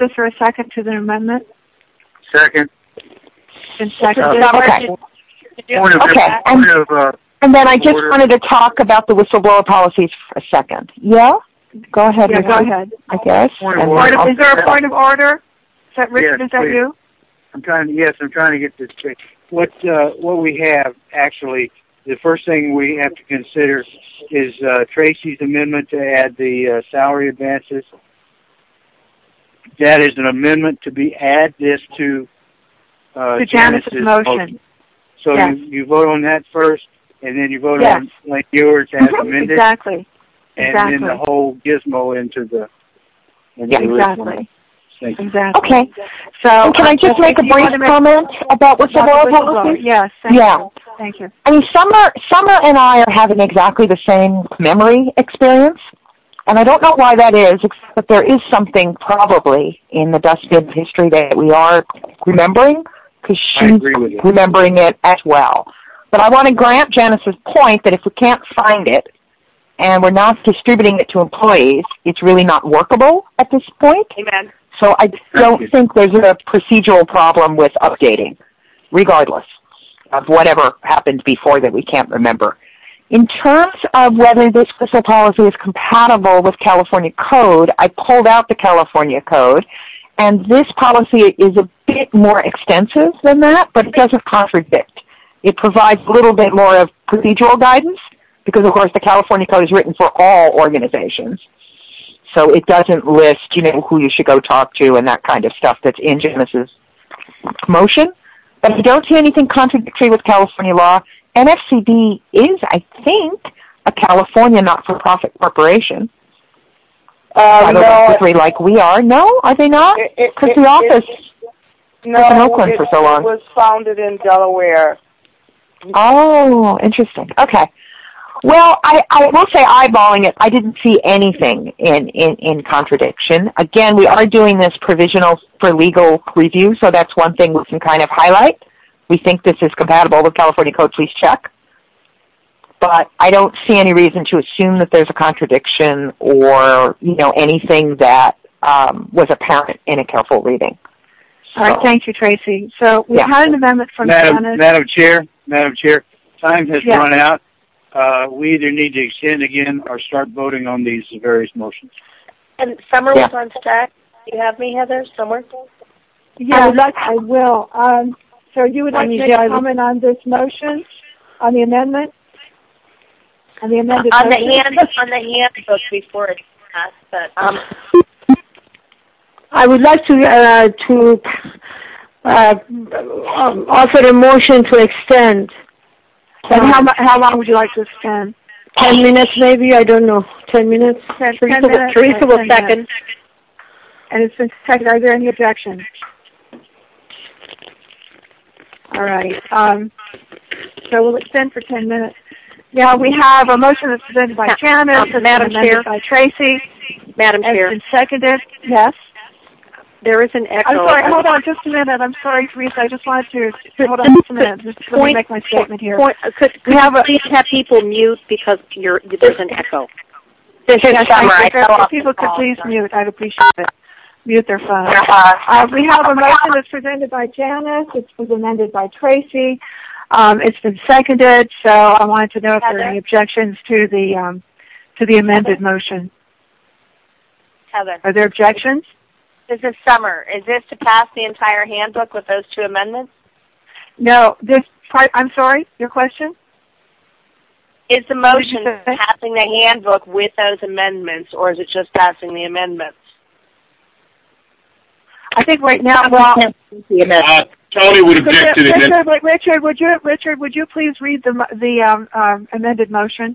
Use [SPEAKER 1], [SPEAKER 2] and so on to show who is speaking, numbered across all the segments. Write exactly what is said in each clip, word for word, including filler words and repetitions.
[SPEAKER 1] Is there a second to the amendment?
[SPEAKER 2] Second.
[SPEAKER 1] And second.
[SPEAKER 3] Okay.
[SPEAKER 2] Point of,
[SPEAKER 3] Okay.
[SPEAKER 2] Point of, uh,
[SPEAKER 3] And then I just
[SPEAKER 2] order.
[SPEAKER 3] wanted to talk about the whistleblower policies for a second. Yeah? Go ahead.
[SPEAKER 1] Yeah,
[SPEAKER 3] Richard,
[SPEAKER 1] go ahead.
[SPEAKER 3] I guess.
[SPEAKER 2] Point of
[SPEAKER 3] And
[SPEAKER 2] order.
[SPEAKER 3] then I'll-
[SPEAKER 1] Is there a point of order? Is that Richard?
[SPEAKER 2] Yes,
[SPEAKER 1] is that
[SPEAKER 2] please.
[SPEAKER 1] you?
[SPEAKER 2] I'm trying to, yes, I'm trying to get this straight. What, uh, what we have, actually, the first thing we have to consider is uh, Tracy's amendment to add the uh, salary advances. That is an amendment to be add this to uh,
[SPEAKER 1] To Janice's motion.
[SPEAKER 2] motion. So
[SPEAKER 1] Yes.
[SPEAKER 2] you, you vote on that first, and then you vote
[SPEAKER 1] Yes.
[SPEAKER 2] on Lane Ewers as amended,
[SPEAKER 1] Exactly.
[SPEAKER 2] and
[SPEAKER 1] Exactly.
[SPEAKER 2] then the whole gizmo into the, into
[SPEAKER 3] Yeah,
[SPEAKER 2] the original.
[SPEAKER 1] Exactly.
[SPEAKER 2] Thank you.
[SPEAKER 1] Exactly.
[SPEAKER 3] Okay.
[SPEAKER 1] So
[SPEAKER 3] And can I just make a
[SPEAKER 1] do you
[SPEAKER 3] brief
[SPEAKER 1] want to make-
[SPEAKER 3] comment about
[SPEAKER 1] about the
[SPEAKER 3] whistleblower
[SPEAKER 1] whistleblower?
[SPEAKER 3] policies?
[SPEAKER 1] Yes. Thank
[SPEAKER 3] Yeah.
[SPEAKER 1] you. Thank you.
[SPEAKER 3] I mean, Summer, Summer and I are having exactly the same memory experience, and I don't know why that is, except that there is something probably in the dustbin history that we are remembering, because
[SPEAKER 2] I
[SPEAKER 3] she's
[SPEAKER 2] agree with you.
[SPEAKER 3] remembering it as well. But I want to grant Janice's point that if we can't find it and we're not distributing it to employees, it's really not workable at this point.
[SPEAKER 4] Amen.
[SPEAKER 3] So I don't think there's a procedural problem with updating, regardless of whatever happened before that we can't remember. In terms of whether this whistle policy is compatible with California code, I pulled out the California code, and this policy is a bit more extensive than that, but it doesn't contradict. It provides a little bit more of procedural guidance, because of course the California code is written for all organizations. So it doesn't list, you know, who you should go talk to and that kind of stuff that's in Janice's motion. But I don't see anything contradictory with California law. N F C B is, I think, a California not-for-profit corporation.
[SPEAKER 5] Uh,
[SPEAKER 3] five oh one c three
[SPEAKER 5] no,
[SPEAKER 3] like we are. No, are they not?
[SPEAKER 5] it, it,
[SPEAKER 3] Because
[SPEAKER 5] it,
[SPEAKER 3] the office
[SPEAKER 5] it, no,
[SPEAKER 3] was in Oakland
[SPEAKER 5] it,
[SPEAKER 3] for so long.
[SPEAKER 5] It was founded in Delaware.
[SPEAKER 3] Oh, interesting. Okay. Well, I, I will say eyeballing it, I didn't see anything in, in, in contradiction. Again, we are doing this provisional for legal review, so that's one thing we can kind of highlight. We think this is compatible with California Code, please check. But I don't see any reason to assume that there's a contradiction or, you know, anything that um, was apparent in a careful reading.
[SPEAKER 1] All right. Thank you, Tracy. So we
[SPEAKER 3] Yeah.
[SPEAKER 1] had an amendment from
[SPEAKER 2] Madam,
[SPEAKER 1] Janice.
[SPEAKER 2] Madam Chair, Madam Chair, time has
[SPEAKER 1] Yes.
[SPEAKER 2] run out. Uh, we either need to extend again or start voting on these various motions.
[SPEAKER 4] And Summer
[SPEAKER 3] Yeah.
[SPEAKER 4] was on stack. Do you have me, Heather, somewhere?
[SPEAKER 1] Yes, I, would like, I will. Um, so you would like to
[SPEAKER 4] Um,
[SPEAKER 1] make
[SPEAKER 4] yeah, I
[SPEAKER 1] a
[SPEAKER 4] would-
[SPEAKER 1] comment on this motion, on the amendment? On the amended
[SPEAKER 4] On the
[SPEAKER 1] motion?
[SPEAKER 4] hand, on the handbook before it's passed, but um,
[SPEAKER 6] I would like to uh, to uh, um, offer a motion to extend.
[SPEAKER 1] And how, mu- how long would you like to extend?
[SPEAKER 6] Ten minutes, maybe. I don't know. Ten minutes.
[SPEAKER 1] Ten,
[SPEAKER 6] Teresa,
[SPEAKER 1] ten minutes.
[SPEAKER 6] Teresa
[SPEAKER 1] or
[SPEAKER 6] will
[SPEAKER 1] ten
[SPEAKER 6] second.
[SPEAKER 1] minutes? And it's been seconded. Are there any objections? All right. Um, so we'll extend for ten minutes. Now we have a motion that's presented by Janice,
[SPEAKER 4] Um,
[SPEAKER 1] that's
[SPEAKER 4] Madam
[SPEAKER 1] been amended
[SPEAKER 4] Chair.
[SPEAKER 1] by Tracy,
[SPEAKER 4] Madam
[SPEAKER 1] and it's
[SPEAKER 4] Chair,
[SPEAKER 1] been seconded. Yes.
[SPEAKER 4] there is an echo.
[SPEAKER 1] I'm sorry. Hold on, just a minute. I'm sorry, Teresa. I just wanted to hold on just a minute. Just let me
[SPEAKER 4] Point-
[SPEAKER 1] make my statement here.
[SPEAKER 4] Point, uh, could could
[SPEAKER 1] We have
[SPEAKER 4] you
[SPEAKER 1] a-
[SPEAKER 4] please have people mute because you're, there's an echo.
[SPEAKER 6] This is
[SPEAKER 1] Yes,
[SPEAKER 6] Summer.
[SPEAKER 1] I-
[SPEAKER 6] I
[SPEAKER 1] if,
[SPEAKER 6] fell
[SPEAKER 1] if
[SPEAKER 6] off
[SPEAKER 1] people
[SPEAKER 6] the
[SPEAKER 1] could
[SPEAKER 6] call,
[SPEAKER 1] please
[SPEAKER 6] sorry.
[SPEAKER 1] mute, I'd appreciate it. Mute their phone. Uh, we have a motion that's presented by Janice. It was amended by Tracy. Um, it's been seconded, so I wanted to know if there are any objections to the um, to the amended motion.
[SPEAKER 4] Heather,
[SPEAKER 1] Are there objections?
[SPEAKER 4] this is Summer. Is this to pass the entire handbook with those two amendments?
[SPEAKER 1] No. This. Part, I'm sorry. Your question?
[SPEAKER 4] Is the
[SPEAKER 1] What did you
[SPEAKER 4] motion
[SPEAKER 1] say?
[SPEAKER 4] passing the handbook with those amendments, or is it just passing the amendments?
[SPEAKER 1] I think right now. Well,
[SPEAKER 7] Uh, Tony would object to the
[SPEAKER 1] Richard,
[SPEAKER 7] amendment.
[SPEAKER 1] Richard, would you Richard, would you please read the mo- the um, um, amended motion?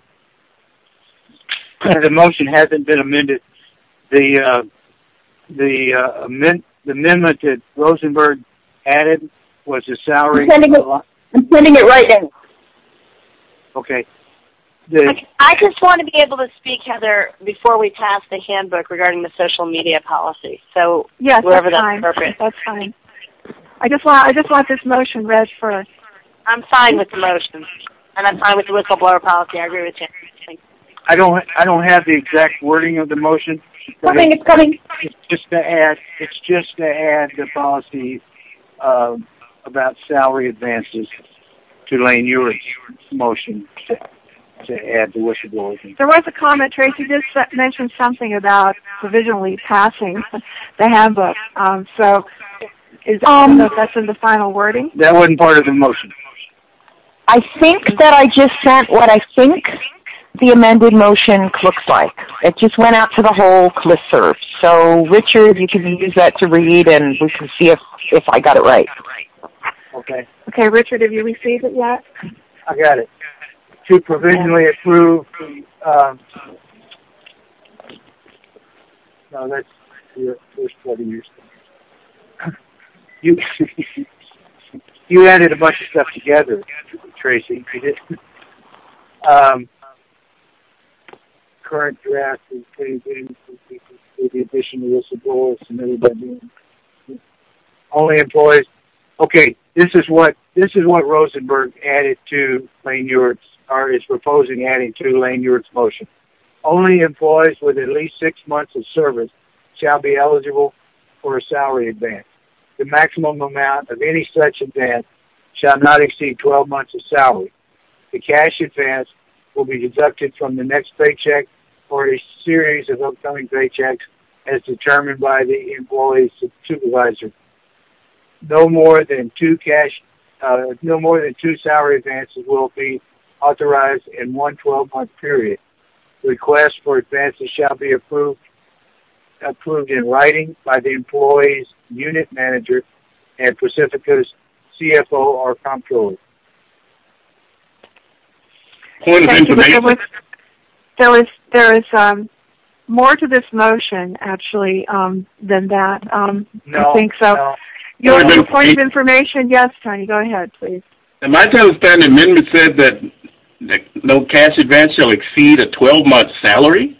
[SPEAKER 2] The motion hasn't been amended. The uh, the uh, amend, the amendment that Rosenberg added was the salary.
[SPEAKER 3] I'm sending it. I'm sending it right now.
[SPEAKER 2] Okay. The,
[SPEAKER 4] I just want to be able to speak, Heather, before we pass the handbook regarding the social media policy. So
[SPEAKER 1] Yes,
[SPEAKER 4] wherever
[SPEAKER 1] that's
[SPEAKER 4] that's
[SPEAKER 1] fine.
[SPEAKER 4] appropriate.
[SPEAKER 1] That's fine. I just want I just want this motion read first.
[SPEAKER 4] I'm fine with the motion, and I'm fine with the whistleblower policy. I agree with you.
[SPEAKER 2] I don't I don't have the exact wording of the motion,
[SPEAKER 3] Coming, it's coming.
[SPEAKER 2] It's just to add, it's just to add the policy uh, about salary advances to Lane Eward's motion to, to add the whistleblower.
[SPEAKER 1] There was a comment, Tracy did mention something about provisionally passing the handbook. Um, so is that, um, I don't know if that's in the final wording?
[SPEAKER 2] That wasn't part of the motion.
[SPEAKER 3] I think that I just sent what I think the amended motion looks like. It just went out to the whole listserv. So, Richard, you can use that to read, and we can see if, if I got it right.
[SPEAKER 2] Okay.
[SPEAKER 1] Okay, Richard, have you received it yet?
[SPEAKER 2] I got it. To provisionally approve, um, no, that's your first part of your stuff. You, you added a bunch of stuff together, Tracy. You did. Um, current draft is with the addition of whistleblowers submitted by the only employees. Okay, this is what this is what Rosenberg added to Lane Eward's, or is proposing adding to Lane Eward's motion. Only employees with at least six months of service shall be eligible for a salary advance. The maximum amount of any such advance shall not exceed twelve months of salary. The cash advance will be deducted from the next paycheck or a series of upcoming paychecks as determined by the employee's supervisor. No more than two cash, uh, no more than two salary advances will be authorized in one twelve-month period. Requests for advances shall be approved approved in writing by the employee's unit manager and Pacifica's C F O or comptroller.
[SPEAKER 7] Point of
[SPEAKER 1] Thank
[SPEAKER 7] information.
[SPEAKER 1] You, there was, there was, there is um, more to this motion, actually, um, than that. Um,
[SPEAKER 2] No,
[SPEAKER 1] I think so.
[SPEAKER 2] No.
[SPEAKER 1] Your,
[SPEAKER 7] Point of
[SPEAKER 1] your point of information, yes, Tony, go ahead, please.
[SPEAKER 7] And my understanding amendment said that no cash advance shall exceed a twelve-month salary.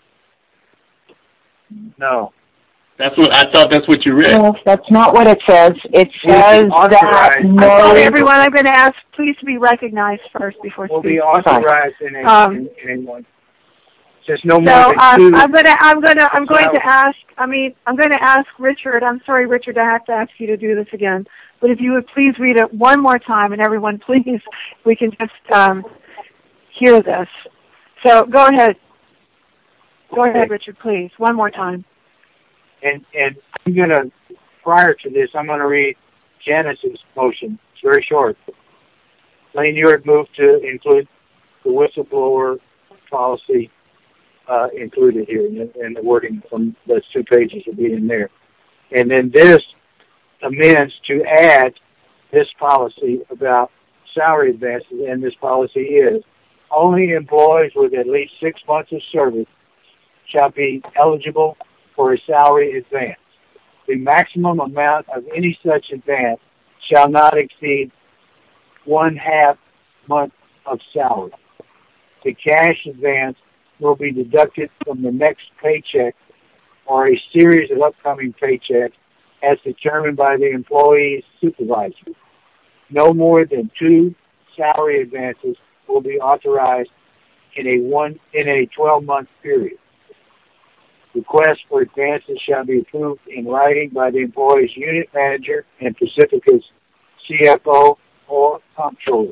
[SPEAKER 2] No.
[SPEAKER 7] That's what I thought. That's what you read.
[SPEAKER 3] No, that's not what it says. It says that
[SPEAKER 1] I'm
[SPEAKER 3] no.
[SPEAKER 1] sorry, everyone, I'm going to ask, please to be recognized first before
[SPEAKER 2] Will
[SPEAKER 1] speaking.
[SPEAKER 2] be authorized in a,
[SPEAKER 1] Um,
[SPEAKER 2] in, in one. Just no more
[SPEAKER 1] So
[SPEAKER 2] than
[SPEAKER 1] um,
[SPEAKER 2] two.
[SPEAKER 1] I'm going to, I'm going to, I'm going to
[SPEAKER 2] Salary.
[SPEAKER 1] ask. I mean, I'm going to ask Richard. I'm sorry, Richard, I have to ask you to do this again. But if you would please read it one more time, and everyone, please, we can just um, hear this. So go ahead. Go ahead, Richard, please, one more time.
[SPEAKER 2] And and I'm going to, prior to this, I'm going to read Janice's motion. It's very short. Lane Eward moved to include the whistleblower policy uh, included here, and, and the wording from those two pages will be in there. And then this amends to add this policy about salary advances, and this policy is only employees with at least six months of service shall be eligible for a salary advance. The maximum amount of any such advance shall not exceed one half month of salary. The cash advance will be deducted from the next paycheck or a series of upcoming paychecks as determined by the employee's supervisor. No more than two salary advances will be authorized in a one in a twelve-month period. Requests for advances shall be approved in writing by the employee's unit manager and Pacifica's C F O or comptroller.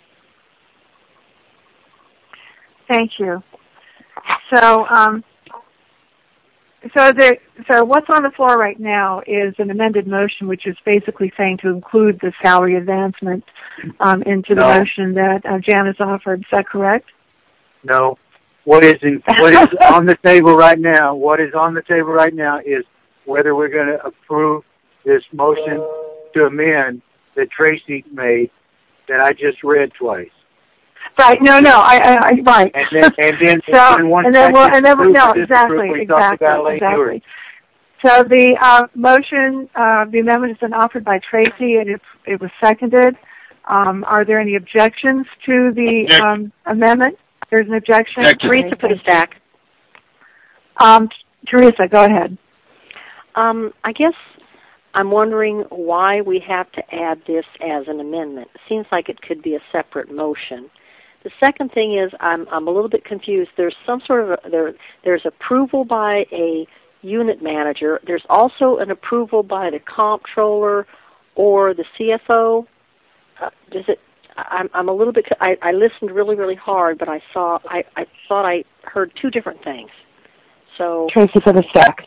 [SPEAKER 1] Thank you. So, um, so the so what's on the floor right now is an amended motion, which is basically saying to include the salary advancement um, into the
[SPEAKER 2] No.
[SPEAKER 1] motion that uh, Janice offered. Is that correct?
[SPEAKER 2] No. What is in, what is on the table right now? What is on the table right now is whether we're going to approve this motion to amend that Tracy made that I just read twice.
[SPEAKER 1] Right. No. No. I. I, I right.
[SPEAKER 2] And then, and then,
[SPEAKER 1] so,
[SPEAKER 2] and, once
[SPEAKER 1] and then, we'll,
[SPEAKER 2] that
[SPEAKER 1] and then,
[SPEAKER 2] gets
[SPEAKER 1] no,
[SPEAKER 2] approved,
[SPEAKER 1] exactly,
[SPEAKER 2] we talk
[SPEAKER 1] exactly,
[SPEAKER 2] about Lane
[SPEAKER 1] exactly.
[SPEAKER 2] Eward.
[SPEAKER 1] So the uh, motion, uh, the amendment has been offered by Tracy, and it, it was seconded. Um, are there any objections to the um, amendment? There's an objection.
[SPEAKER 7] Objection.
[SPEAKER 4] Teresa put us back.
[SPEAKER 1] Um, Teresa, go ahead.
[SPEAKER 8] Um, I guess I'm wondering why we have to add this as an amendment. It seems like it could be a separate motion. The second thing is I'm I'm a little bit confused. There's some sort of a, there there's approval by a unit manager. There's also an approval by the comptroller or the C F O. Uh, does it? I'm I'm a little bit. I, I listened really really hard, but I saw I, I thought I heard two different things. So
[SPEAKER 3] Tracy for the stack.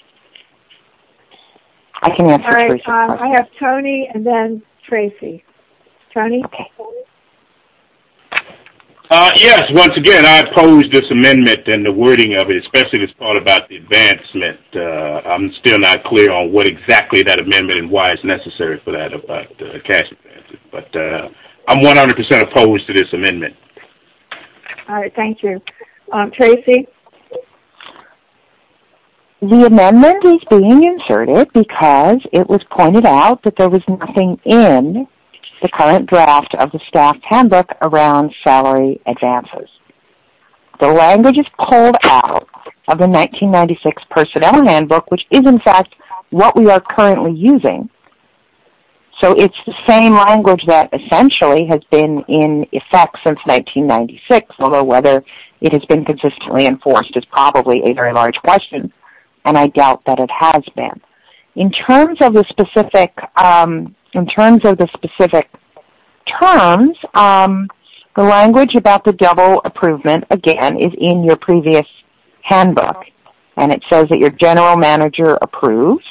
[SPEAKER 3] I can answer.
[SPEAKER 1] All right.
[SPEAKER 3] Tracy.
[SPEAKER 1] Um, I have Tony and then Tracy. Tony.
[SPEAKER 3] Okay.
[SPEAKER 7] Uh, yes, once again, I oppose this amendment and the wording of it, especially this part about the advancement. Uh, I'm still not clear on what exactly that amendment and why it's necessary for that about uh, cash advances. But uh, I'm one hundred percent opposed to this amendment.
[SPEAKER 1] All right. Thank you. Um, Tracy.
[SPEAKER 3] The amendment is being inserted because it was pointed out that there was nothing in the current draft of the staff handbook around salary advances. The language is pulled out of the nineteen ninety-six personnel handbook, which is in fact what we are currently using. So it's the same language that essentially has been in effect since nineteen ninety-six, although whether it has been consistently enforced is probably a very large question, and I doubt that it has been. In terms of the specific um, In terms of the specific terms, um, the language about the double approval, again, is in your previous handbook. And it says that your general manager approves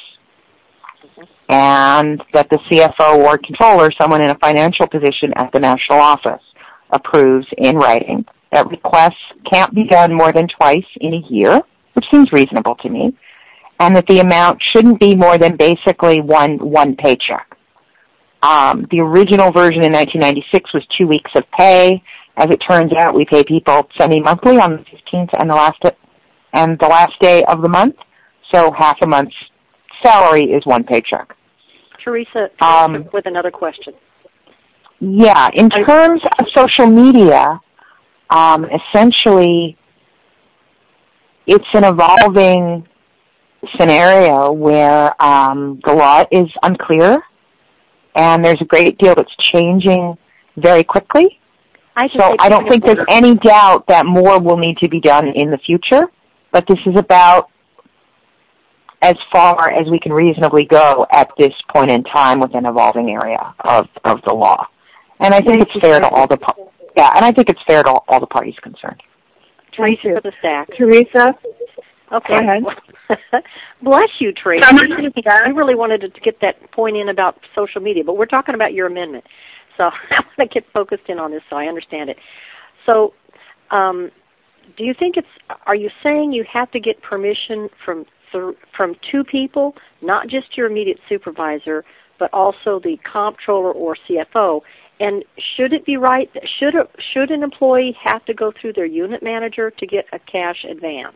[SPEAKER 3] and that the C F O or controller, someone in a financial position at the national office, approves in writing. That requests can't be done more than twice in a year, which seems reasonable to me, and that the amount shouldn't be more than basically one one paycheck. Um, the original version in nineteen ninety-six was two weeks of pay. As it turns out, we pay people semi-monthly on the fifteenth and the last and the last day of the month, so half a month's salary is one paycheck.
[SPEAKER 8] Teresa,
[SPEAKER 3] um,
[SPEAKER 8] with another question.
[SPEAKER 3] Yeah, in terms of social media, um, essentially, it's an evolving scenario where um, the law is unclear. And there's a great deal that's changing very quickly.
[SPEAKER 8] I
[SPEAKER 3] so I don't think there's any doubt that more will need to be done in the future. But this is about as far as we can reasonably go at this point in time with an evolving area of, of the law. And I think it's fair to all the yeah, and I think it's fair to all, all the parties concerned.
[SPEAKER 8] Teresa for the stack.
[SPEAKER 1] Teresa.
[SPEAKER 8] Okay.
[SPEAKER 1] Go ahead.
[SPEAKER 8] Bless you, Tracy. I really wanted to get that point in about social media, but we're talking about your amendment. So I want to get focused in on this so I understand it. So um, do you think it's, are you saying you have to get permission from th- from two people, not just your immediate supervisor, but also the comptroller or C F O? And should it be right, should a, should an employee have to go through their unit manager to get a cash advance?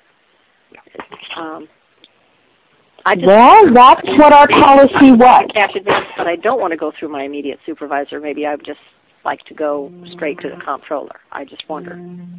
[SPEAKER 8] Um, I just,
[SPEAKER 3] well, that's what our policy was.
[SPEAKER 8] Cash advance, but I don't want to go through my immediate supervisor. Maybe I would just like to go straight to the comptroller. I just wonder.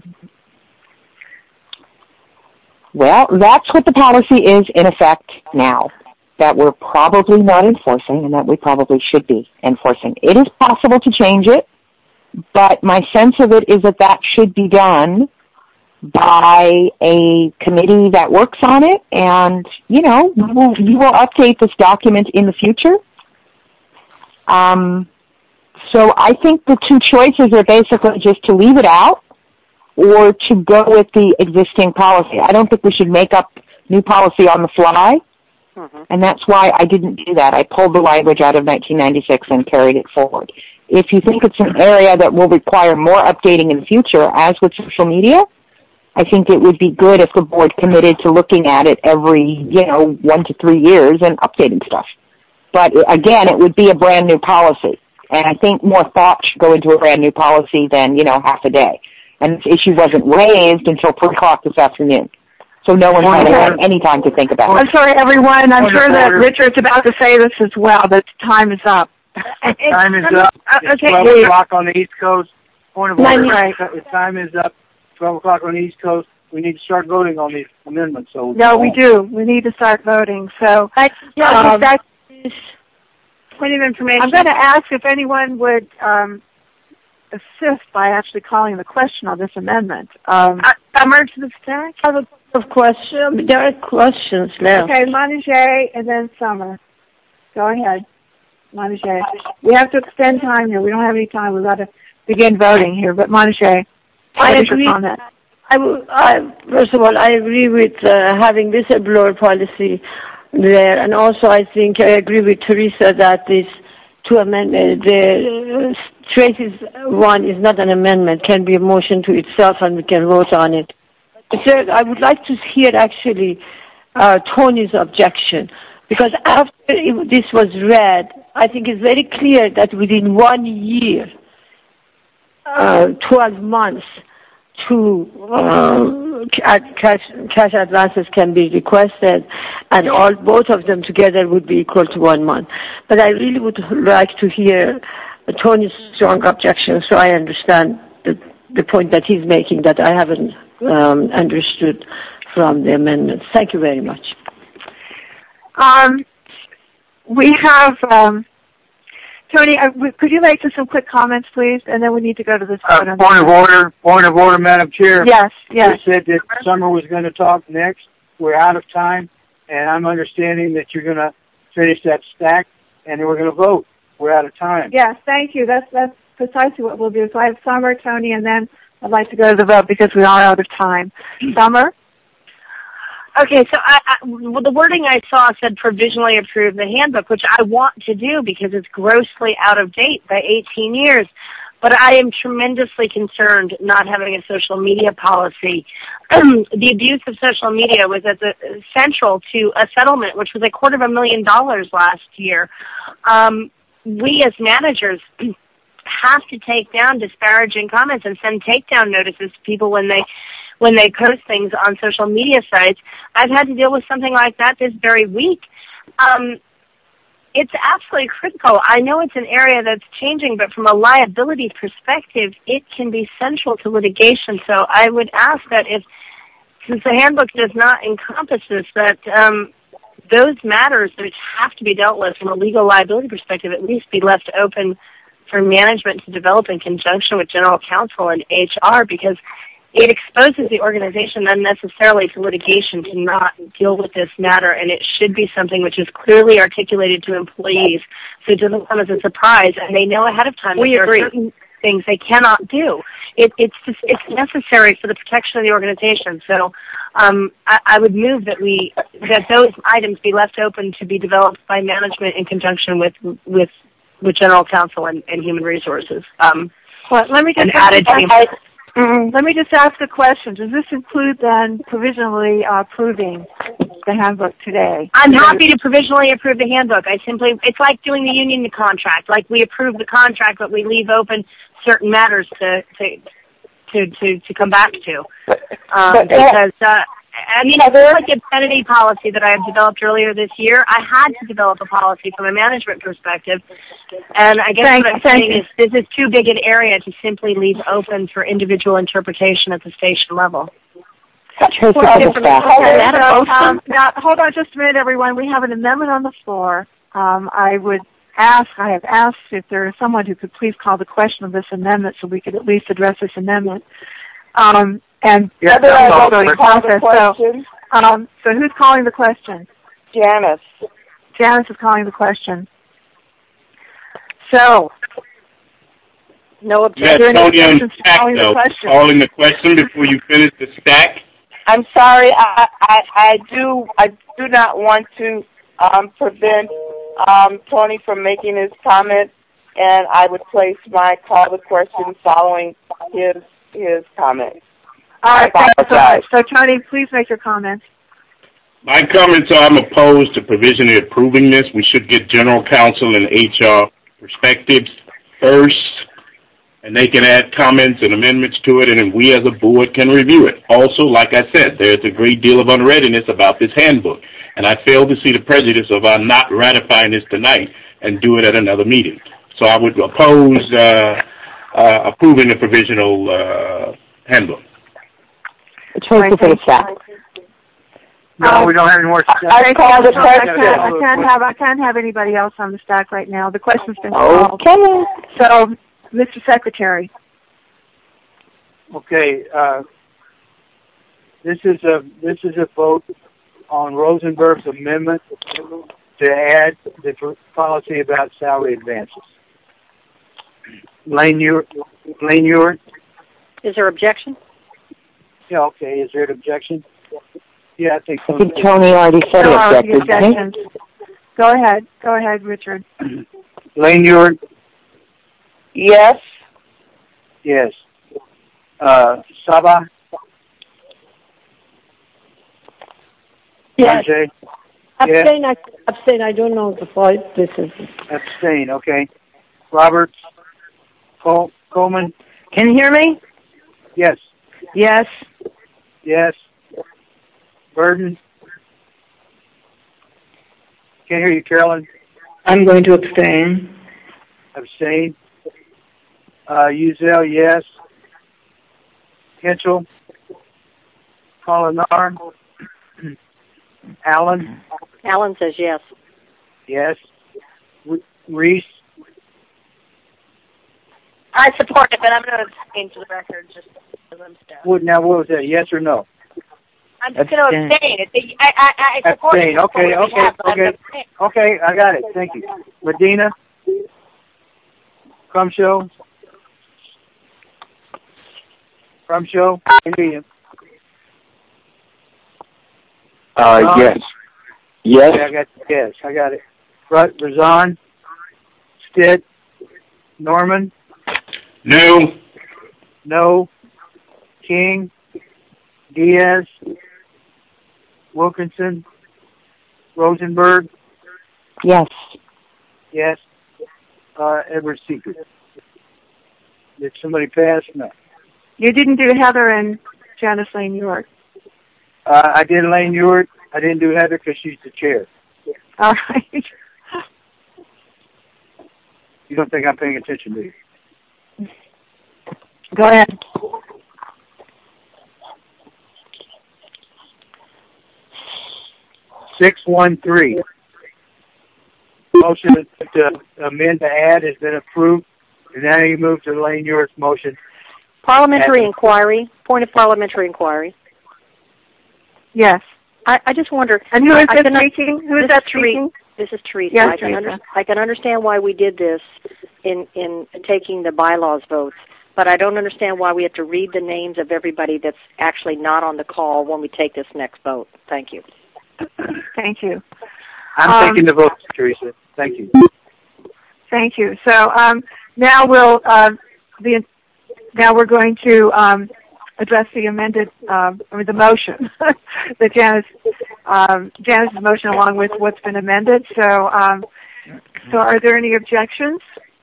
[SPEAKER 3] Well, that's what the policy is in effect now, that we're probably not enforcing and that we probably should be enforcing. It is possible to change it, but my sense of it is that that should be done by a committee that works on it, and, you know, we will, we will update this document in the future. Um, so I think the two choices are basically just to leave it out or to go with the existing policy. I don't think we should make up new policy on the fly, mm-hmm. and that's why I didn't do that. I pulled the language out of nineteen ninety-six and carried it forward. If you think it's an area that will require more updating in the future, as with social media, I think it would be good if the board committed to looking at it every, you know, one to three years and updating stuff. But again, it would be a brand new policy. And I think more thought should go into a brand new policy than, you know, half a day. And this issue wasn't raised until three o'clock this afternoon. So no one had any time to think about it.
[SPEAKER 1] I'm sorry, everyone. I'm sure that Richard's about to say this as well, that time is up.
[SPEAKER 2] Time is up. It's
[SPEAKER 1] okay.
[SPEAKER 2] twelve o'clock on the East Coast. Point of order.
[SPEAKER 1] Right.
[SPEAKER 2] The time is up. twelve o'clock on the East Coast. We need to start voting on these amendments. So
[SPEAKER 1] no, we do. We need to start voting. So
[SPEAKER 4] I, yeah,
[SPEAKER 1] um,
[SPEAKER 4] that is point of information.
[SPEAKER 1] I'm going to ask if anyone would um, assist by actually calling the question on this amendment. Um,
[SPEAKER 4] uh, Summer to the stack?
[SPEAKER 6] I have a couple of questions. There are questions now.
[SPEAKER 1] Okay, Montague and then Summer. Go ahead, Montague. We have to extend time here. We don't have any time. We've got to begin voting here. But Montague,
[SPEAKER 6] I agree. I, I, first of all, I agree with uh, having whistleblower policy there, and also I think I agree with Teresa that this two amendment, the uh, Tracy's one is not an amendment, can be a motion to itself, and we can vote on it. Third, I would like to hear actually uh, Tony's objection, because after it, this was read, I think it's very clear that within one year, uh, twelve months, two uh, cash, cash advances can be requested, and all both of them together would be equal to one month. But I really would like to hear Tony's strong objection, so I understand the, the point that he's making that I haven't um, understood from the amendments. Thank you very much.
[SPEAKER 1] Um, we have. Um, Tony, uh, could you make just some quick comments, please? And then we need to go to this.
[SPEAKER 2] Uh, point of order, point of order, Madam Chair.
[SPEAKER 1] Yes, yes.
[SPEAKER 2] You said that Summer was going to talk next. We're out of time, and I'm understanding that you're going to finish that stack, and then we're going to vote. We're out of time.
[SPEAKER 1] Yes, thank you. That's that's precisely what we'll do. So I have Summer, Tony, and then I'd like to go to the vote because we are out of time. Summer?
[SPEAKER 4] Okay, so I, I, well, the wording I saw said provisionally approve the handbook, which I want to do because it's grossly out of date by eighteen years. But I am tremendously concerned not having a social media policy. The abuse of social media was at the central to a settlement, which was a quarter of a million dollars last year. Um, we as managers have to take down disparaging comments and send takedown notices to people when they when they post things on social media sites. I've had to deal with something like that this very week. Um, it's absolutely critical. I know it's an area that's changing, but from a liability perspective, it can be central to litigation. So I would ask that if, since the handbook does not encompass this, that um, those matters which have to be dealt with from a legal liability perspective at least be left open for management to develop in conjunction with general counsel and H R, because it exposes the organization unnecessarily to litigation to not deal with this matter, and it should be something which is clearly articulated to employees so it doesn't come as a surprise, and they know ahead of time
[SPEAKER 8] we
[SPEAKER 4] that
[SPEAKER 8] agree.
[SPEAKER 4] there are certain things they cannot do. It, it's just, it's necessary for the protection of the organization. So um, I, I would move that we that those items be left open to be developed by management in conjunction with with, with general counsel and, and human resources. Um,
[SPEAKER 1] well, let me just
[SPEAKER 4] and added to
[SPEAKER 1] Mm-hmm. Let me just ask a question. Does this include then provisionally uh, approving the handbook today?
[SPEAKER 4] I'm happy to provisionally approve the handbook. I simply, it's like doing the union contract. Like we approve the contract, but we leave open certain matters to to to to, to come back to. Um,
[SPEAKER 5] but,
[SPEAKER 4] because uh, I mean, it's like the obscenity policy that I have developed earlier this year. I had to develop a policy from a management perspective, and I guess
[SPEAKER 1] thank,
[SPEAKER 4] what I'm saying is this is too big an area to simply leave open for individual interpretation at the station level.
[SPEAKER 1] Well, okay, so, um, now, hold on just a minute, everyone. We have an amendment on the floor. Um, I would ask, I have asked if there is someone who could please call the question of this amendment so we could at least address this amendment. Um, and
[SPEAKER 2] yeah,
[SPEAKER 1] the
[SPEAKER 2] no,
[SPEAKER 1] voting process. So, um, so who's calling the question?
[SPEAKER 5] Janice.
[SPEAKER 1] Janice is calling the question. So, no objection.
[SPEAKER 7] Tony on the stack, calling, though, the calling the question before you finish the stack.
[SPEAKER 5] I'm sorry, I, I, I do I do not want to um, prevent um, Tony from making his comment, and I would place my call the question following his his comment.
[SPEAKER 1] All right, thank you so much. So, Tony, please make your comments.
[SPEAKER 7] My comments are I'm opposed to provisionally approving this. We should get general counsel and H R perspectives first, and they can add comments and amendments to it, and then we as a board can review it. Also, like I said, there's a great deal of unreadiness about this handbook, and I fail to see the prejudice of our not ratifying this tonight and do it at another meeting. So I would oppose uh, uh, approving the provisional uh, handbook.
[SPEAKER 3] Tracy for the stack.
[SPEAKER 2] No, um, we don't have any more.
[SPEAKER 1] I, I, call the question. I, can't, I can't have I can't have anybody else on the stack right now. The question's been called.
[SPEAKER 3] Okay.
[SPEAKER 1] So, Mister Secretary.
[SPEAKER 2] Okay, uh, this is a this is a vote on Rosenberg's amendment to add the policy about salary advances. Lane Ewart, Lane Ewart.
[SPEAKER 8] Is there objection?
[SPEAKER 2] Yeah, okay. Is there an objection? Yeah, I think so.
[SPEAKER 3] I think Tony already said
[SPEAKER 1] No,
[SPEAKER 3] objected,
[SPEAKER 1] the objections. Go ahead. Go ahead, Richard.
[SPEAKER 2] Lane Ewart.
[SPEAKER 5] Yes.
[SPEAKER 2] Yes. Uh, Saba.
[SPEAKER 6] Yes.
[SPEAKER 2] Sanjay?
[SPEAKER 6] Abstain, I, abstain, I don't know the voice. This is.
[SPEAKER 2] Abstain, okay. Roberts? Col- Coleman?
[SPEAKER 9] Can you hear me?
[SPEAKER 2] Yes.
[SPEAKER 9] Yes.
[SPEAKER 2] Yes. Burden? Can't hear you, Carolyn.
[SPEAKER 9] I'm going to abstain.
[SPEAKER 2] Abstain. Uh, Uzel, yes. Hitchell? Colinar? Allen?
[SPEAKER 8] Alan says yes.
[SPEAKER 2] Yes. Reese?
[SPEAKER 4] I support it, but I'm going to abstain to the record just because I'm stuck.
[SPEAKER 2] What, now, what was that, yes or no?
[SPEAKER 4] I'm just going to abstain. It, I, I, I support
[SPEAKER 2] Abstain,
[SPEAKER 4] it.
[SPEAKER 2] okay, okay,
[SPEAKER 4] have,
[SPEAKER 2] okay. Okay, I got it, thank you. Medina? Crumshow? Crumshow? Can hear you.
[SPEAKER 10] Uh,
[SPEAKER 2] Razan?
[SPEAKER 10] yes. Yes.
[SPEAKER 2] Okay, I got yes, I got it. Right, Razan? Stitt? Norman?
[SPEAKER 7] No.
[SPEAKER 2] No. King? Diaz? Wilkinson? Rosenberg?
[SPEAKER 3] Yes.
[SPEAKER 2] Yes. Uh, Edward Seeker. Did somebody pass? No.
[SPEAKER 1] You didn't do Heather and Janice Lane Ewart.
[SPEAKER 2] Uh, I did Lane Ewart. I didn't do Heather because she's the chair.
[SPEAKER 1] All right.
[SPEAKER 2] You don't think I'm paying attention, do you?
[SPEAKER 1] Go ahead.
[SPEAKER 2] Six one three. Motion to amend to add has been approved. And now you move to Lane Ewart's motion.
[SPEAKER 8] Parliamentary
[SPEAKER 2] Add.
[SPEAKER 8] inquiry. Point of parliamentary inquiry.
[SPEAKER 1] Yes.
[SPEAKER 8] I, I just wonder.
[SPEAKER 1] And who is
[SPEAKER 8] I
[SPEAKER 1] this
[SPEAKER 8] can,
[SPEAKER 1] speaking? Who is
[SPEAKER 8] this
[SPEAKER 1] that
[SPEAKER 8] is Teresa.
[SPEAKER 1] speaking?
[SPEAKER 8] This is Teresa.
[SPEAKER 1] Yes,
[SPEAKER 8] I can,
[SPEAKER 1] Teresa.
[SPEAKER 8] under, I can understand why we did this in, in taking the bylaws votes, but I don't understand why we have to read the names of everybody that's actually not on the call when we take this next vote. Thank you.
[SPEAKER 1] Thank you.
[SPEAKER 2] I'm
[SPEAKER 1] Um,
[SPEAKER 2] taking the vote, Teresa. Thank you.
[SPEAKER 1] Thank you. So um, now we'll uh, be. Now we're going to um, address the amended, uh, or the motion, the Janice, um, Janice's motion along with what's been amended. So, um, so are there any objections?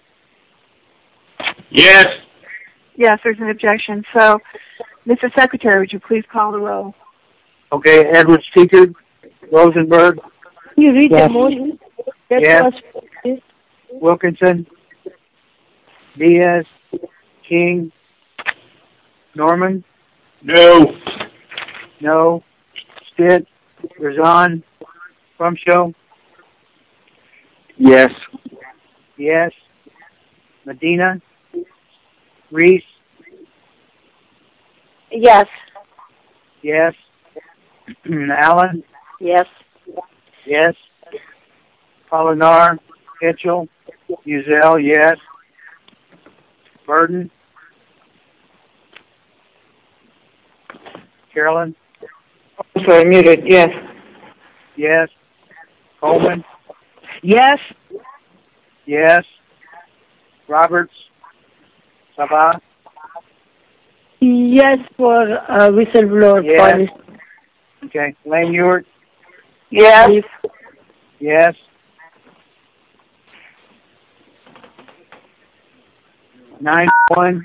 [SPEAKER 7] Yes.
[SPEAKER 1] Yes, there's an objection. So, Mister Secretary, would you please call the roll?
[SPEAKER 2] Okay, Edward Seeker, Rosenberg,
[SPEAKER 6] Can you read
[SPEAKER 3] Yes.
[SPEAKER 6] the motion? That
[SPEAKER 2] Yes.
[SPEAKER 6] was, please.
[SPEAKER 2] Wilkinson, Diaz, King, Norman,
[SPEAKER 7] No.
[SPEAKER 2] no, Stitt, Razan, Crumshow,
[SPEAKER 10] Yes.
[SPEAKER 2] yes, Medina, Reese,
[SPEAKER 4] Yes.
[SPEAKER 2] yes, Allen,
[SPEAKER 8] Yes.
[SPEAKER 2] yes, Polinar, Mitchell, Uzel, yes, Burden, Carolyn,
[SPEAKER 9] Sorry, muted. Yes.
[SPEAKER 2] yes, Coleman,
[SPEAKER 9] Yes.
[SPEAKER 2] yes, Roberts, Sabah,
[SPEAKER 6] Yes, for uh, whistleblower
[SPEAKER 2] Yes.
[SPEAKER 6] policy.
[SPEAKER 2] okay, Lane Ewart,
[SPEAKER 5] Yes.
[SPEAKER 2] yes, nine one,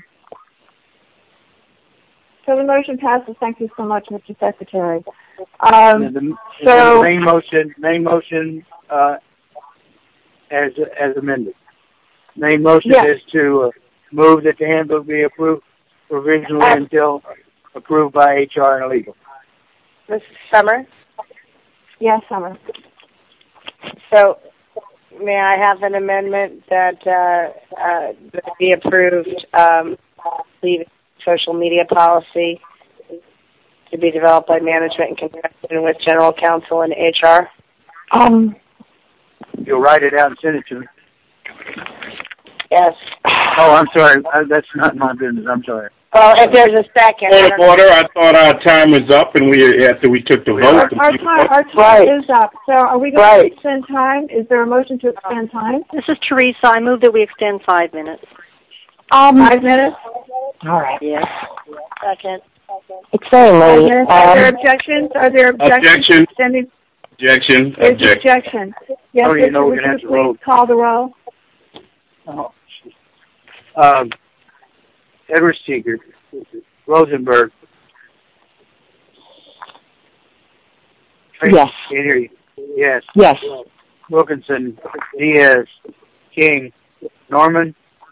[SPEAKER 1] So the motion passes. Thank you so much, Mister Secretary. Um,
[SPEAKER 2] the, the
[SPEAKER 1] so-
[SPEAKER 2] main motion, main motion, uh, as as amended. Main motion
[SPEAKER 1] Yes.
[SPEAKER 2] is to uh, move that the handbook be approved provisionally
[SPEAKER 4] Yes.
[SPEAKER 2] until approved by H R and legal.
[SPEAKER 4] Missus Summer?
[SPEAKER 1] yes, Summer.
[SPEAKER 4] So, may I have an amendment that uh, uh, be approved, um, leave social media policy to be developed by management in conjunction with general counsel and H R?
[SPEAKER 3] Um,
[SPEAKER 2] You'll write it out and send it to me.
[SPEAKER 4] Yes.
[SPEAKER 2] Oh, I'm sorry. I, that's not my business. I'm sorry.
[SPEAKER 4] Well, if there's a second.
[SPEAKER 7] Point of order. I thought our time was up, and we after we took the vote.
[SPEAKER 1] Our, our time, our time
[SPEAKER 3] right.
[SPEAKER 1] is up. So are we going
[SPEAKER 3] right.
[SPEAKER 1] to extend time? Is there a motion to extend time?
[SPEAKER 8] This is Teresa. I move that we extend five minutes.
[SPEAKER 3] Um,
[SPEAKER 1] Five minutes?
[SPEAKER 3] all right.
[SPEAKER 8] Yes.
[SPEAKER 4] Second.
[SPEAKER 3] It's very
[SPEAKER 1] Five
[SPEAKER 3] late.
[SPEAKER 1] minutes. Are there
[SPEAKER 3] Um,
[SPEAKER 1] objections? Are there objections?
[SPEAKER 7] Objection.
[SPEAKER 1] Extending?
[SPEAKER 7] Objection.
[SPEAKER 1] There's
[SPEAKER 7] Objection.
[SPEAKER 1] objection. Yes,
[SPEAKER 2] Oh, you know
[SPEAKER 1] Richard,
[SPEAKER 2] we're
[SPEAKER 1] would
[SPEAKER 2] gonna have
[SPEAKER 1] you
[SPEAKER 2] to vote.
[SPEAKER 1] please call the roll?
[SPEAKER 2] Oh, um, Edward Seeger, Rosenberg.
[SPEAKER 3] Yes.
[SPEAKER 2] Can't hear you. Yes.
[SPEAKER 3] Yes.
[SPEAKER 2] Wilkinson, Diaz, King, Norman.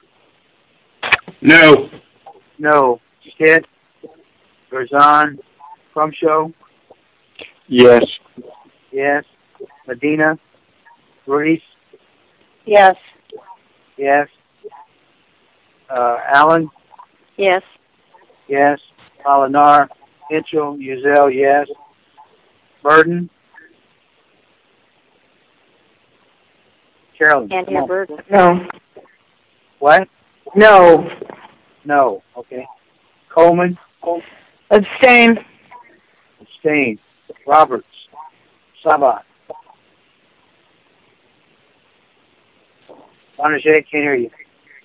[SPEAKER 7] No.
[SPEAKER 2] No. Stitt, Verzon, Crumshow.
[SPEAKER 10] Yes.
[SPEAKER 2] Yes. Medina, Reese.
[SPEAKER 4] Yes.
[SPEAKER 2] Yes. Uh, Allen.
[SPEAKER 8] Yes.
[SPEAKER 2] Yes. Polinar, Mitchell, Uzel, yes. Burden. Carolyn.
[SPEAKER 8] Can't
[SPEAKER 2] come
[SPEAKER 8] hear
[SPEAKER 2] on.
[SPEAKER 8] Burden.
[SPEAKER 9] No.
[SPEAKER 2] What?
[SPEAKER 9] No.
[SPEAKER 2] No. Okay. Coleman.
[SPEAKER 9] Abstain.
[SPEAKER 2] Abstain. Roberts. Sabat. Bonneget, can't hear you.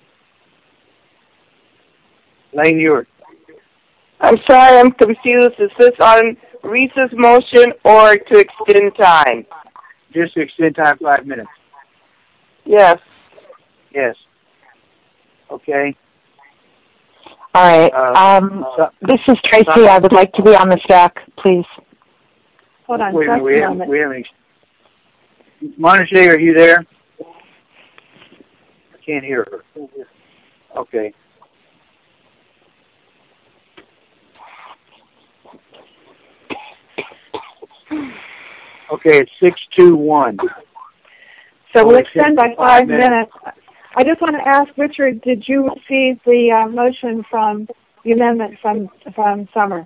[SPEAKER 2] Lane Ewart.
[SPEAKER 5] I'm sorry, I'm confused. Is this on Reese's motion or to extend time?
[SPEAKER 2] Just to extend time five minutes.
[SPEAKER 5] Yes.
[SPEAKER 2] Yes. Okay.
[SPEAKER 3] All right.
[SPEAKER 2] Uh,
[SPEAKER 3] Um,
[SPEAKER 2] so,
[SPEAKER 3] this is Tracy. I would like to be on the stack, please.
[SPEAKER 1] Hold on
[SPEAKER 2] wait a minute.
[SPEAKER 1] just
[SPEAKER 2] We
[SPEAKER 1] a
[SPEAKER 2] haven't.
[SPEAKER 1] moment.
[SPEAKER 2] We haven't. Montague, are you there? I can't hear her. Okay. Okay, it's six two one.
[SPEAKER 1] So we'll
[SPEAKER 2] Okay.
[SPEAKER 1] extend by
[SPEAKER 2] Five
[SPEAKER 1] five
[SPEAKER 2] minutes.
[SPEAKER 1] minutes. I just want to ask Richard, did you receive the uh, motion from the amendment from from Summer?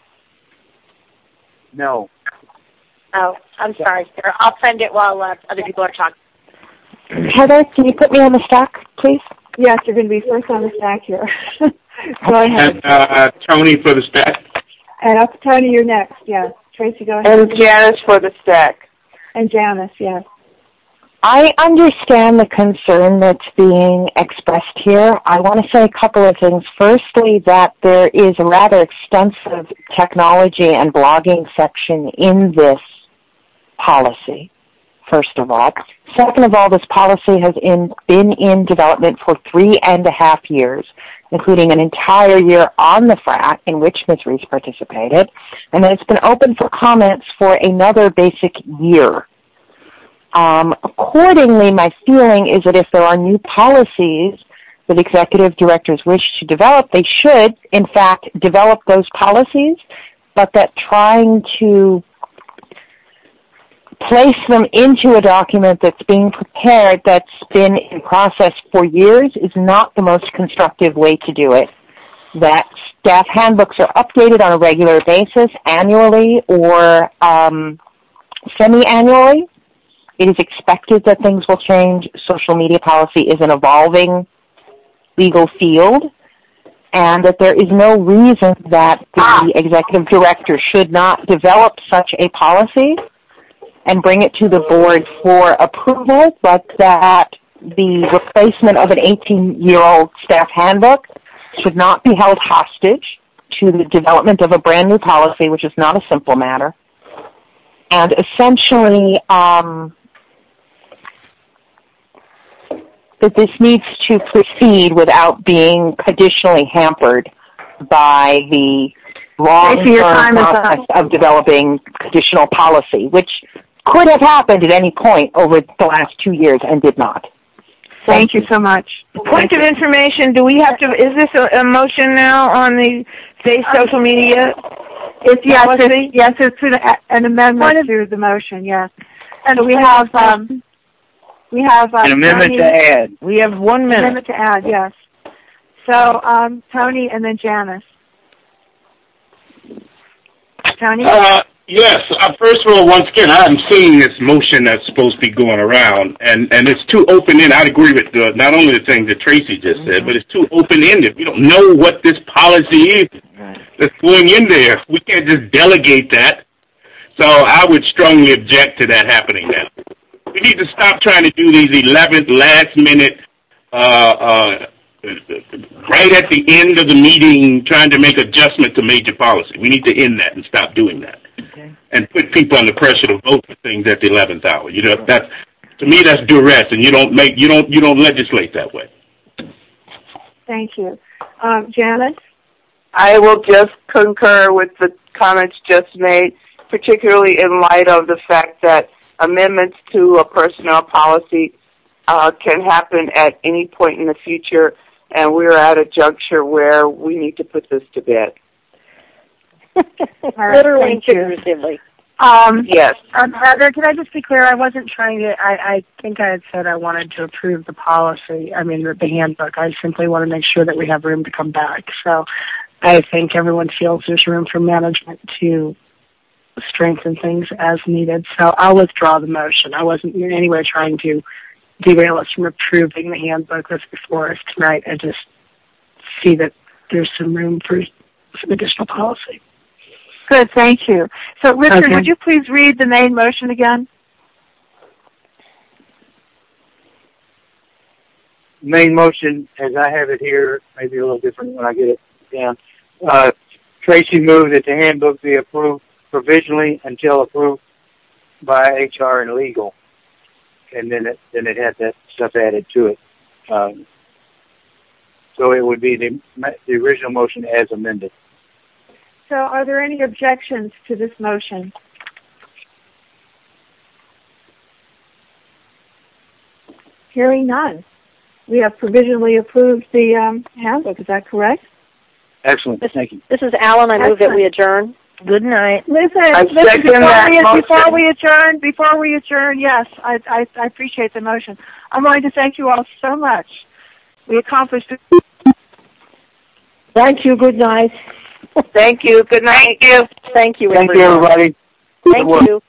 [SPEAKER 2] No.
[SPEAKER 4] Oh, I'm sorry, sir. I'll send it while uh, other people are talking.
[SPEAKER 3] Heather, can you put me on the stack, please?
[SPEAKER 1] Yes, you're going to be first on the stack here. Go ahead.
[SPEAKER 7] And, uh, Tony for the stack.
[SPEAKER 1] And up Tony, you're next. Yes. Tracy, go ahead.
[SPEAKER 5] And Janice for the stack.
[SPEAKER 1] And Janice, yes.
[SPEAKER 3] I understand the concern that's being expressed here. I want to say a couple of things. Firstly, that there is a rather extensive technology and blogging section in this policy, first of all. Second of all, this policy has in, been in development for three and a half years, including an entire year on the F R A C in which Miz Reese participated, and then it's been open for comments for another basic year. Um, accordingly, my feeling is that if there are new policies that executive directors wish to develop, they should, in fact, develop those policies, but that trying to place them into a document that's being prepared that's been in process for years is not the most constructive way to do it. That staff handbooks are updated on a regular basis, annually or um, semi-annually. It is expected that things will change. Social media policy is an evolving legal field, and that there is no reason that the executive director should not develop such a policy and bring it to the board for approval, but that the replacement of an eighteen-year-old staff handbook should not be held hostage to the development of a brand new policy, which is not a simple matter. And essentially, um, that this needs to proceed without being additionally hampered by the long-term process of developing additional policy, which could have happened at any point over the last two years and did not.
[SPEAKER 1] Thank you so much.
[SPEAKER 9] Point of information, do we have to, is this a, a motion now on the face social media?
[SPEAKER 1] It's, yes,
[SPEAKER 9] policy?
[SPEAKER 1] it's, yes, it's an, an amendment to the motion, yes. And we have, um, we have, uh,
[SPEAKER 2] An amendment
[SPEAKER 1] Tony,
[SPEAKER 2] to add.
[SPEAKER 9] We have one minute.
[SPEAKER 1] amendment to add, yes. So, um, Tony and then Janice. Tony?
[SPEAKER 7] Uh, yes. Uh, first of all, once again, I haven't seen this motion that's supposed to be going around, and, and it's too open-ended. I'd agree with uh, not only the things that Tracy just mm-hmm. said, but it's too open-ended. We don't know what this policy is that's going in there. We can't just delegate that. So I would strongly object to that happening now. We need to stop trying to do these eleventh, last-minute, uh, uh, right at the end of the meeting, trying to make adjustment to major policy. We need to end that and stop doing that, okay. And put people under pressure to vote for things at the eleventh hour. You know, that's to me that's duress, and you don't make you don't you don't legislate that way.
[SPEAKER 1] Thank you, um, Janice.
[SPEAKER 5] I will just concur with the comments just made, particularly in light of the fact that amendments to a personnel policy uh, can happen at any point in the future, and we're at a juncture where we need to put this to bed.
[SPEAKER 1] Right,
[SPEAKER 8] literally and figuratively.
[SPEAKER 4] Um,
[SPEAKER 5] yes.
[SPEAKER 4] Um, Heather, can I just be clear? I wasn't trying to, I, I think I had said I wanted to approve the policy, I mean the, the handbook. I simply want to make sure that we have room to come back. So I think everyone feels there's room for management to strengthen things as needed. So I'll withdraw the motion. I wasn't in any way trying to derail us from approving the handbook that's before us tonight. I just see that there's some room for some additional policy.
[SPEAKER 1] Good, thank you. So, Richard,
[SPEAKER 4] okay.
[SPEAKER 1] would you please read the main motion again?
[SPEAKER 2] Main motion, as I have it here, maybe a little different when I get it down. Uh, Tracy moved that the handbook be approved provisionally until approved by H R and legal, and then it then it had that stuff added to it. Um, so it would be the the original motion as amended.
[SPEAKER 1] So are there any objections to this motion? Hearing none. We have provisionally approved the um, handbook. Is that correct?
[SPEAKER 2] Excellent.
[SPEAKER 8] This,
[SPEAKER 2] Thank you.
[SPEAKER 8] This is Alan. I
[SPEAKER 1] Excellent.
[SPEAKER 8] move that we adjourn.
[SPEAKER 4] Good night.
[SPEAKER 1] Listen, listen before, we, before we adjourn, before we adjourn, yes, I, I, I appreciate the motion. I'm going to thank you all so much. We accomplished it.
[SPEAKER 6] Thank you. Good night.
[SPEAKER 5] Thank you. Good night.
[SPEAKER 8] Thank you. Thank you,
[SPEAKER 2] Thank you, everybody.
[SPEAKER 8] Thank you.